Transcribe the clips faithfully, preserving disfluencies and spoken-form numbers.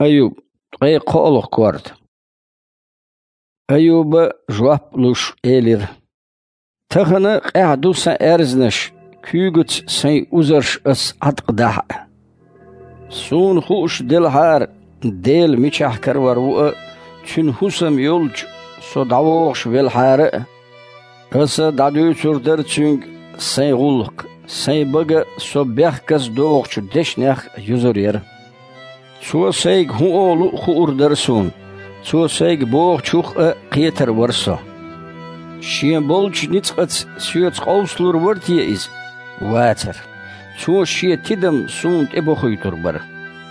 أيوب أي قولك كورت أيوب جواب لوش إيلير تخنا قعدو سا إرزنش كيوغت سي أزرش أس عدقداح سون خوش دلهار ديل ميشاح كرور تشن حسم يولج سو دعوش بالحار أس دعدو سردر تشنگ سي غلق سي بغا سو بيخكس دوغش دشنيخ يزرير سو سيگ هو أولو خور درسون سو سيگ بوغ چوخ قيتر ورسا شين بولج نتقت سيوت قوسلور ورتي إز واتر سو شي تدم سون إبو خيتر بر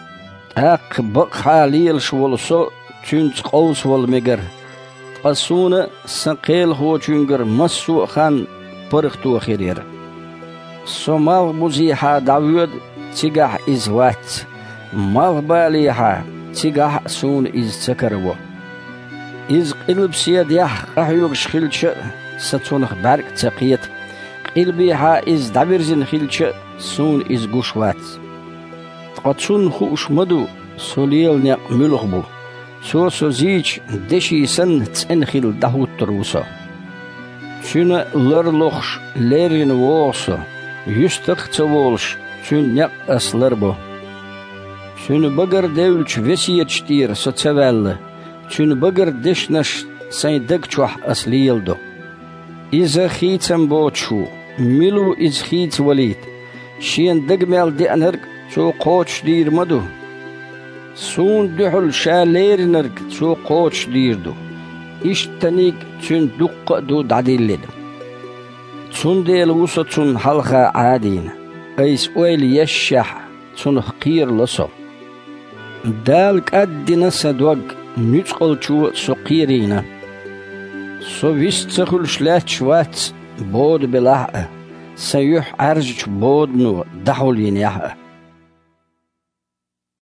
أق بق حاليل شوالسو تنت قوس والمجر قصونا سنقيل هو تنجر مسو خان برختو خيرير سو مغبوزيحا داوود تيجح إز وات مغباليحا تيجح سون إز تكروا إز قلب سياد يح قحيوغ شخيلش ستونخ بارك تقيت قلبيحا إز دابرزن خيلش سون إز قوشوات قطسون خوش مدو سوليل نيق ملغبو سو سو زيج دشي سن تنخيل دهوت تروسا شنا لرلوخش ليرين ووسا يستخ تولش شن نيق أسلربو شن بغر دولش وسيت شتير ستسوال شن بغر دشنش سين دقشوح أسليل دو إذا خيتم بوتشو ملو إز خيت وليد شين دقمال دي أنهرق سو قوتش دير مدو سون دحل شالير نرق سو قوتش دير دو اشتنيك تون دق دو دعديل لد تون ديل وسط تون حلقة عادين ايس اويل يشح تون خقير لصو دالك ادي نسا دوغ نتقل شو سقيرينا سو ويستخل شلات شوات بود بلاحة سيوح عرجش بود نو دحول ينيحة